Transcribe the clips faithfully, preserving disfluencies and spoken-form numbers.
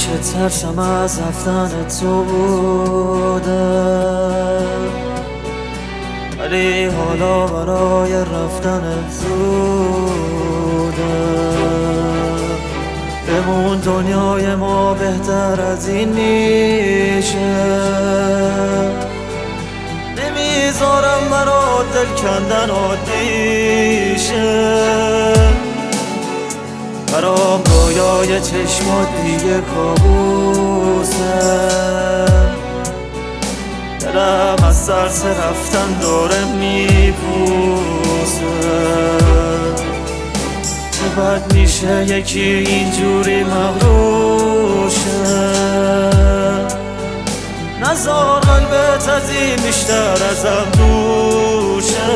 همیشه ترسم از رفتن تو بوده، ولی حالا برای رفتن زوده. بمون دنیای ما بهتر از این میشه، نمیذارم برات دل کندن عادیشه. برام رویای چشمات دیگه کابوسه، دلم از سرس رفتن داره میپوسه. چه بد میشه یکی اینجوری مغروشه، نزار قلبت از این بیشتر ازم دوشه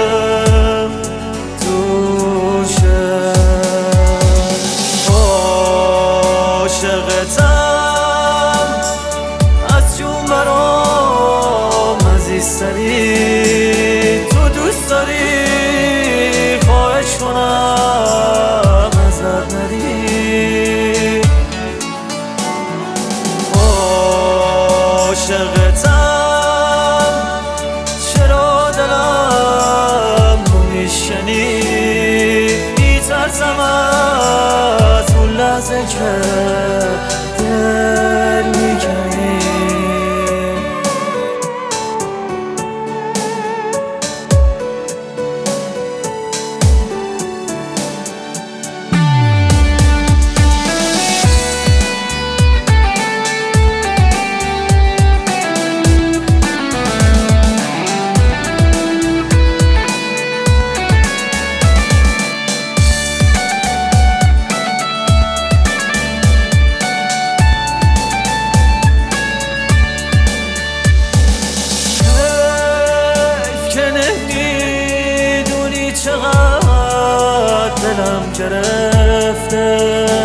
دوشه. عاشقتم از جون برام عزیزتری، تو دوست داری خواهش کنم ازت نری. عاشقتم چرا دلم رو میشکنی، میترسم از اون لحظه که دل میکنی. چقدر دلم گرفته،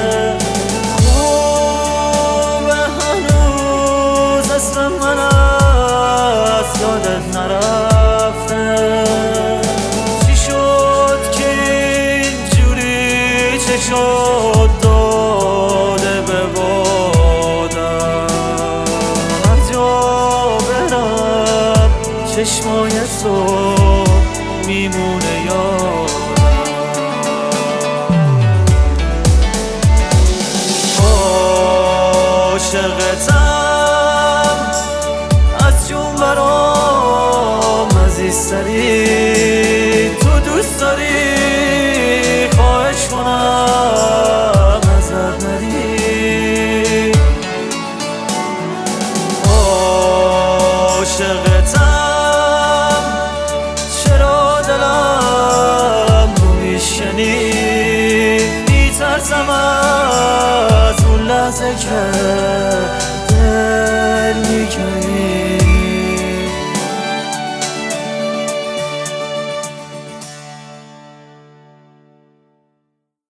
خوبه هنوز اسم من از یادت نرفته. چی شد که اینجوری چشات داده به بادم، هر جا برم چشمای تو میمونه یادم. عاشقتم از جون برام عزیزتری،